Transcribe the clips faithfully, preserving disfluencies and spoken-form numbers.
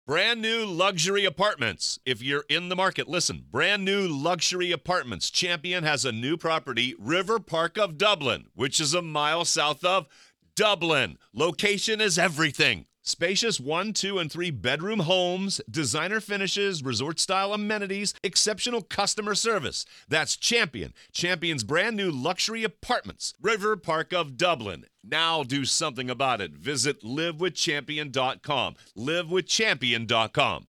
Brand new luxury apartments. If you're in the market, listen. Brand new luxury apartments. Champion has a new property, River Park of Dublin, which is a mile south of Dublin. Location is everything. Spacious one, two, and three bedroom homes, designer finishes, resort-style amenities, exceptional customer service. That's Champion. Champion's brand new luxury apartments. River Park of Dublin. Now do something about it. Visit live with champion dot com. live with champion dot com.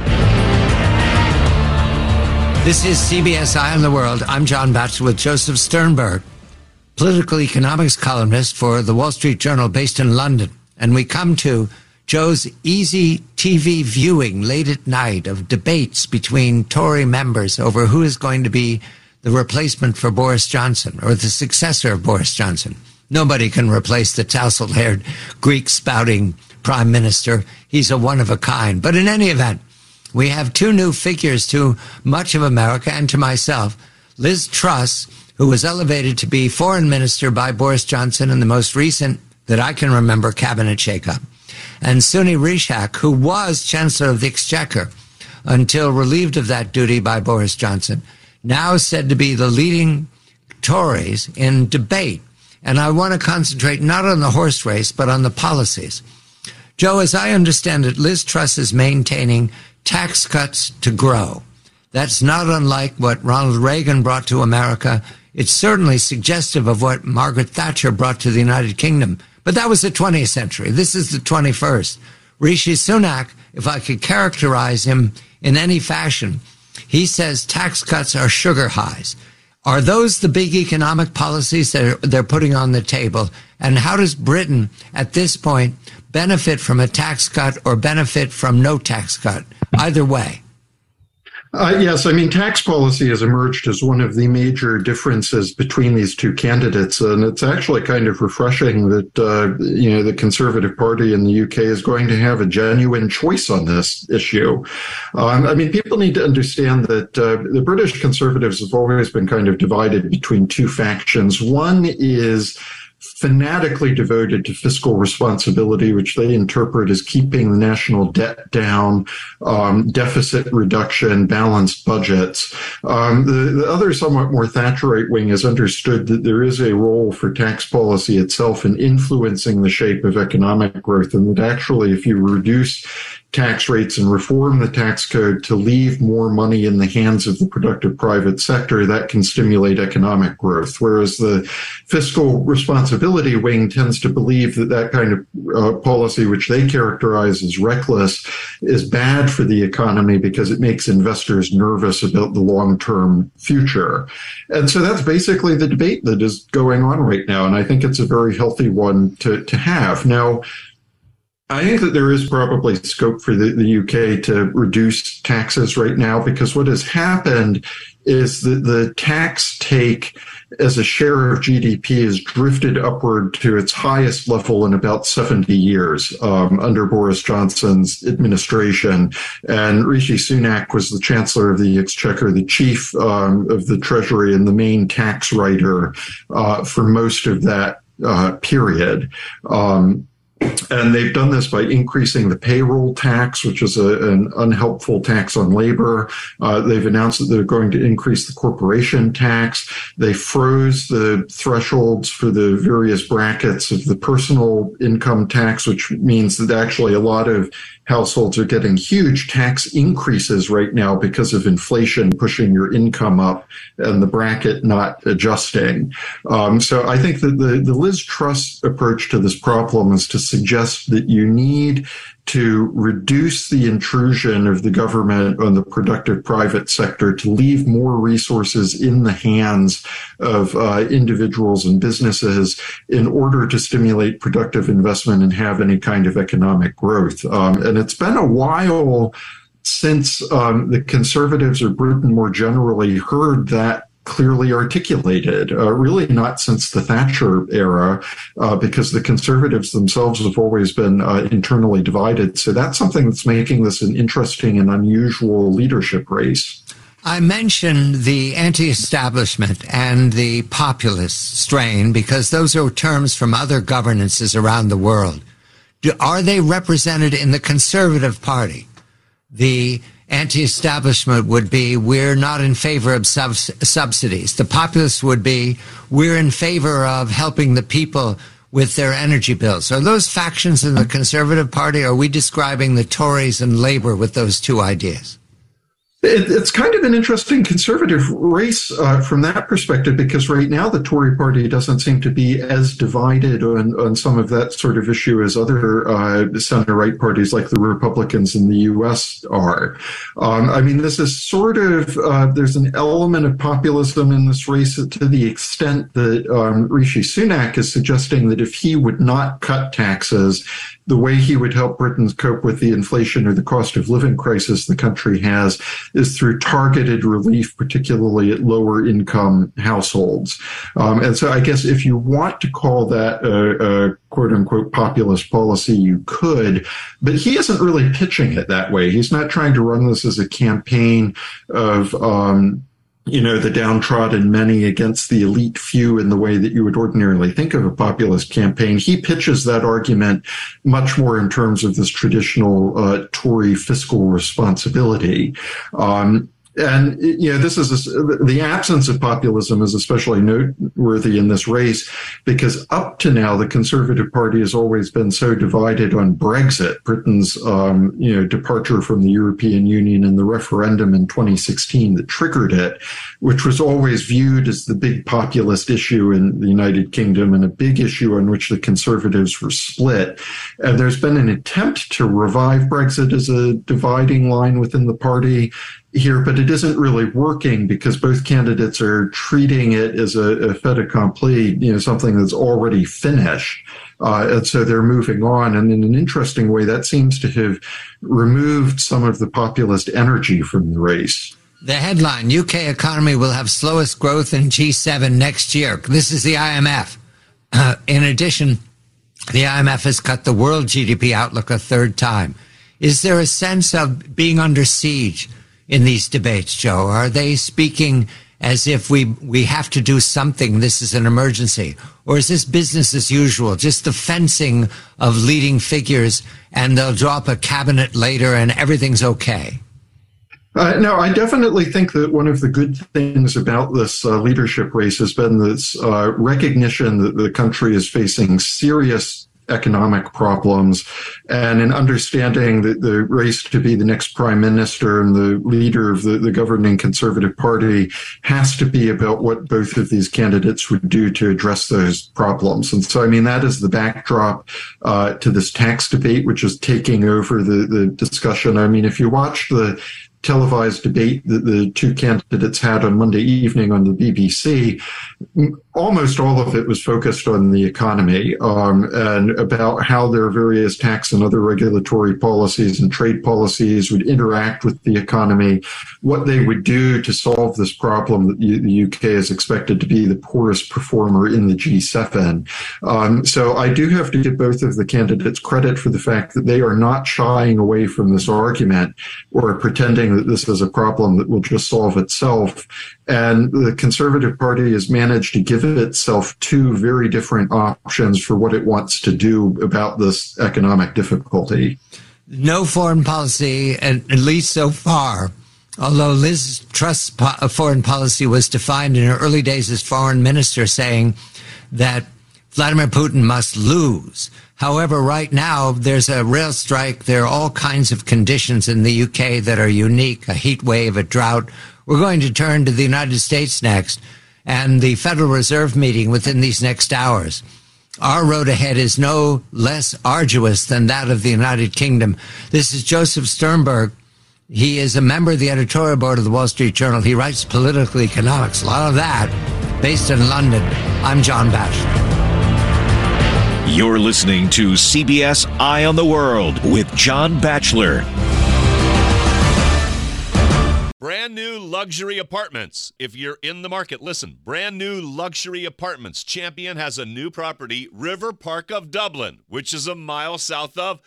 This is C B S Eye on the World. I'm John Batchelor with Joseph Sternberg, political economics columnist for the Wall Street Journal based in London. And we come to Joe's easy T V viewing late at night of debates between Tory members over who is going to be the replacement for Boris Johnson or the successor of Boris Johnson. Nobody can replace the tousled-haired, Greek-spouting prime minister. He's a one-of-a-kind. But in any event, we have two new figures to much of America and to myself. Liz Truss, who was elevated to be foreign minister by Boris Johnson in the most recent, that I can remember, cabinet shakeup. And Suni Rishak, who was Chancellor of the Exchequer until relieved of that duty by Boris Johnson, now said to be the leading Tories in debate. And I want to concentrate not on the horse race, but on the policies. Joe, as I understand it, Liz Truss is maintaining tax cuts to grow. That's not unlike what Ronald Reagan brought to America. It's certainly suggestive of what Margaret Thatcher brought to the United Kingdom. But that was the twentieth century. This is the twenty-first. Rishi Sunak, if I could characterize him in any fashion, he says tax cuts are sugar highs. Are those the big economic policies that they're putting on the table? And how does Britain, at this point, benefit from a tax cut or benefit from no tax cut? Either way. Uh, yes, I mean, tax policy has emerged as one of the major differences between these two candidates, and it's actually kind of refreshing that, uh, you know, the Conservative Party in the U K is going to have a genuine choice on this issue. Um, I mean, people need to understand that uh, the British Conservatives have always been kind of divided between two factions. One is fanatically devoted to fiscal responsibility, which they interpret as keeping the national debt down, um, deficit reduction, balanced budgets. Um, the, the other somewhat more Thatcherite wing has understood that there is a role for tax policy itself in influencing the shape of economic growth, and that actually if you reduce tax rates and reform the tax code to leave more money in the hands of the productive private sector, that can stimulate economic growth. Whereas the fiscal responsibility wing tends to believe that that kind of uh, policy, which they characterize as reckless, is bad for the economy because it makes investors nervous about the long-term future. And so that's basically the debate that is going on right now. And I think it's a very healthy one to, to have. Now, I think that there is probably scope for the, the U K to reduce taxes right now, because what has happened is that the tax take as a share of G D P has drifted upward to its highest level in about seventy years um, under Boris Johnson's administration. And Rishi Sunak was the Chancellor of the Exchequer, the chief um, of the Treasury, and the main tax writer uh, for most of that uh, period. Um, And they've done this by increasing the payroll tax, which is a, an unhelpful tax on labor. Uh, they've announced that they're going to increase the corporation tax. They froze the thresholds for the various brackets of the personal income tax, which means that actually a lot of households are getting huge tax increases right now because of inflation pushing your income up and the bracket not adjusting. Um, so I think that the, the Liz Truss approach to this problem is to suggest that you need to reduce the intrusion of the government on the productive private sector, to leave more resources in the hands of uh, individuals and businesses in order to stimulate productive investment and have any kind of economic growth. Um, and it's been a while since um, the Conservatives or Britain more generally heard that clearly articulated, uh, really not since the Thatcher era, uh, because the Conservatives themselves have always been uh, internally divided. So that's something that's making this an interesting and unusual leadership race. I mentioned the anti-establishment and the populist strain because those are terms from other governances around the world. Do, are they represented in the Conservative Party? the anti-establishment would be, we're not in favor of sub- subsidies. The populists would be, we're in favor of helping the people with their energy bills. Are those factions in the Conservative Party? Or are we describing the Tories and Labour with those two ideas? It, it's kind of an interesting conservative race uh, from that perspective, because right now the Tory party doesn't seem to be as divided on, on some of that sort of issue as other uh, center-right parties like the Republicans in the U S are. Um, I mean, this is sort of, uh, there's an element of populism in this race to the extent that um, Rishi Sunak is suggesting that if he would not cut taxes, the way he would help Britons cope with the inflation or the cost of living crisis the country has is through targeted relief, particularly at lower income households. Um, and so I guess if you want to call that a, a quote unquote populist policy, you could, but he isn't really pitching it that way. He's not trying to run this as a campaign of, um, you know, the downtrodden many against the elite few in the way that you would ordinarily think of a populist campaign. He pitches that argument much more in terms of this traditional uh, Tory fiscal responsibility. Um, And, you know, this is a, the absence of populism is especially noteworthy in this race, because up to now, the Conservative Party has always been so divided on Brexit, Britain's, um, you know, departure from the European Union and the referendum in twenty sixteen that triggered it, which was always viewed as the big populist issue in the United Kingdom and a big issue on which the Conservatives were split. And there's been an attempt to revive Brexit as a dividing line within the party here, but it isn't really working because both candidates are treating it as a, a fait accompli, you know, something that's already finished. Uh, and so they're moving on. And in an interesting way, that seems to have removed some of the populist energy from the race. The headline, U K economy will have slowest growth in G seven next year. This is the I M F. Uh, in addition, the I M F has cut the world G D P outlook a third time. Is there a sense of being under siege in these debates, Joe? Are they speaking as if we we have to do something, this is an emergency? Or is this business as usual, just the fencing of leading figures, and they'll drop a cabinet later and everything's okay? Uh, no, I definitely think that one of the good things about this uh, leadership race has been this uh, recognition that the country is facing serious economic problems, and an understanding that the race to be the next prime minister and the leader of the, the governing Conservative Party has to be about what both of these candidates would do to address those problems. And so, I mean, that is the backdrop uh, to this tax debate, which is taking over the, the discussion. I mean, if you watch the televised debate that the two candidates had on Monday evening on the B B C, almost all of it was focused on the economy um, and about how their various tax and other regulatory policies and trade policies would interact with the economy, what they would do to solve this problem that the U K is expected to be the poorest performer in the G seven. Um, so I do have to give both of the candidates credit for the fact that they are not shying away from this argument or pretending that this is a problem that will just solve itself. And the Conservative Party has managed to give itself two very different options for what it wants to do about this economic difficulty. No foreign policy, at least so far. Although Liz Truss's foreign policy was defined in her early days as foreign minister, saying that Vladimir Putin must lose. However, right now, there's a rail strike. There are all kinds of conditions in the U K that are unique, a heat wave, a drought. We're going to turn to the United States next, and the Federal Reserve meeting within these next hours. Our road ahead is no less arduous than that of the United Kingdom. This is Joseph Sternberg. He is a member of the editorial board of the Wall Street Journal. He writes political economics, a lot of that, based in London. I'm John Batchelor. You're listening to C B S Eye on the World with John Batchelor. Brand new luxury apartments. If you're in the market, listen. Brand new luxury apartments. Champion has a new property, River Park of Dublin, which is a mile south of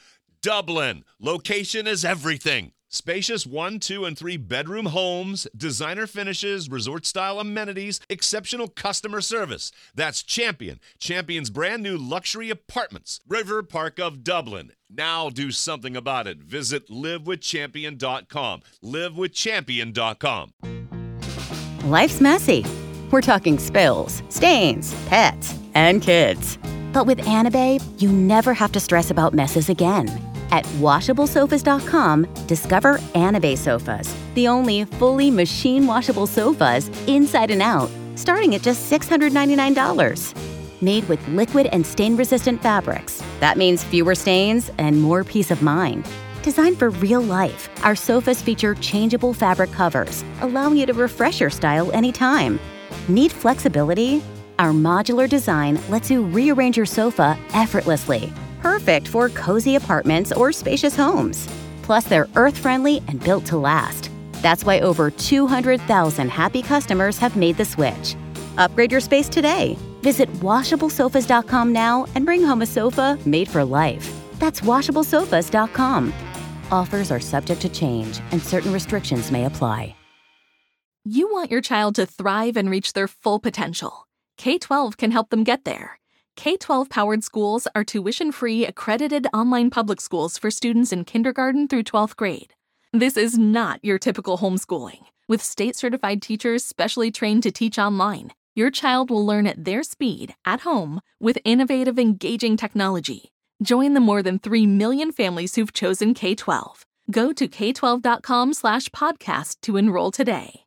Dublin. Location is everything. Spacious one, two, and three bedroom homes, designer finishes, resort-style amenities, exceptional customer service. That's Champion. Champion's brand new luxury apartments. River Park of Dublin. Now do something about it. Visit live with champion dot com. live with champion dot com. Life's messy. We're talking spills, stains, pets, and kids. But with Anabae, you never have to stress about messes again. At washable sofas dot com, discover Anabae sofas, the only fully machine washable sofas inside and out, starting at just six hundred ninety-nine dollars. Made with liquid and stain-resistant fabrics. That means fewer stains and more peace of mind. Designed for real life, our sofas feature changeable fabric covers, allowing you to refresh your style anytime. Need flexibility? Our modular design lets you rearrange your sofa effortlessly. Perfect for cozy apartments or spacious homes. Plus, they're earth-friendly and built to last. That's why over two hundred thousand happy customers have made the switch. Upgrade your space today. Visit washable sofas dot com now and bring home a sofa made for life. That's washable sofas dot com. Offers are subject to change, and certain restrictions may apply. You want your child to thrive and reach their full potential. K twelve can help them get there. K twelve powered schools are tuition-free, accredited online public schools for students in kindergarten through twelfth grade. This is not your typical homeschooling. With state-certified teachers specially trained to teach online, your child will learn at their speed, at home, with innovative, engaging technology. Join the more than three million families who've chosen K twelve. Go to k twelve dot com slash podcast to enroll today.